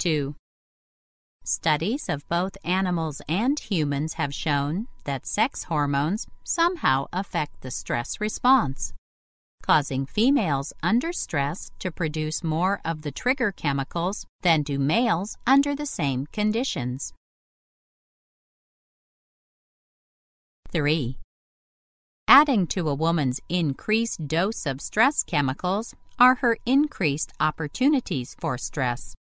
2. Studies of both animals and humans have shown that sex hormones somehow affect the stress response, causing females under stress to produce more of the trigger chemicals than do males under the same conditions. 3. Adding to a woman's increased dose of stress chemicals are her increased opportunities for stress.